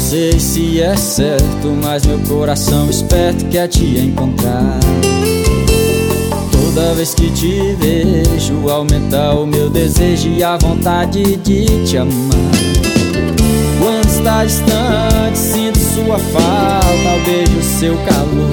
sei se é certo, mas meu coração esperto quer te encontrar. Toda vez que te vejo, aumenta o meu desejo e a vontade de te amar. Quando está distante, sinto sua falta, beijo seu calor.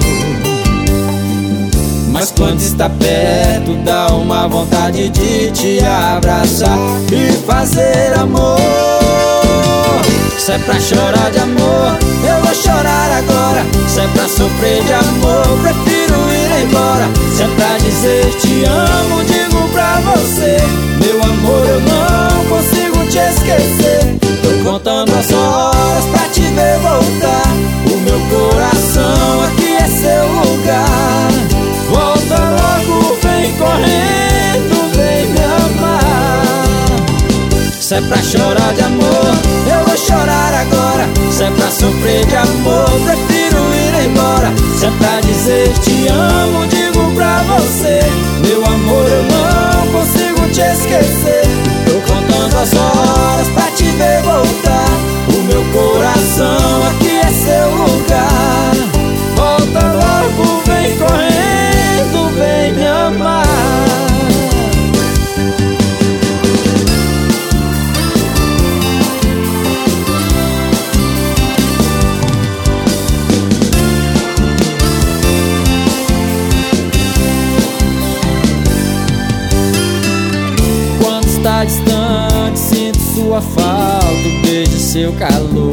Mas quando está perto, dá uma vontade de te abraçar e fazer amor. Se é pra chorar de amor, eu vou chorar agora. Se é pra sofrer de amor, prefiro ir embora. Se é pra dizer te amo, digo pra você: meu amor, eu não consigo te esquecer. Tô contando as horas pra te ver voltar. O meu coração aqui é seu lugar. Volta logo, vem correndo, vem me amar. Se é pra chorar de amor, eu vou chorar agora. Se é pra sofrer de amor, prefiro ir embora. Se é pra dizer te amo, digo pra você: meu amor, eu não consigo te esquecer. Tô contando as horas pra te ver voltar. O meu coração aqui é seu lugar. Volta logo, vem correndo, vem me amar. Quando está distante, sinto sua falta, beijo seu calor.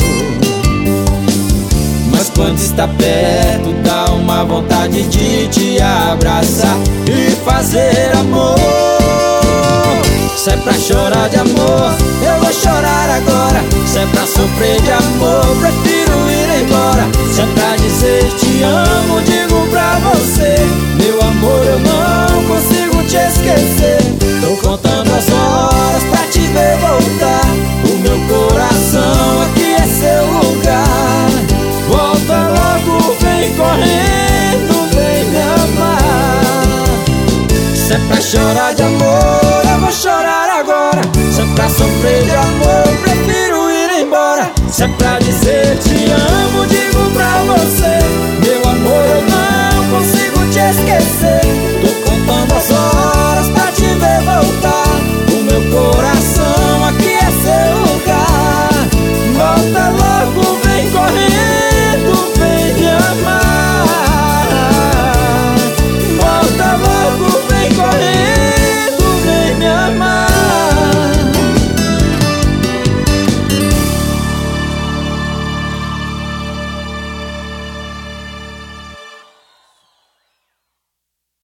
Mas quando está perto, dá uma vontade de te abraçar e fazer amor. Se é pra chorar de amor, eu vou chorar agora. Se é pra sofrer de amor, prefiro ir embora. Se é pra dizer te amo, digo pra você: meu amor, eu não consigo te esquecer. Tô contando as horas pra te ver voltar. O meu coração aqui é seu lugar. Volta logo, vem correndo, vem me amar. Se é pra chorar de amor,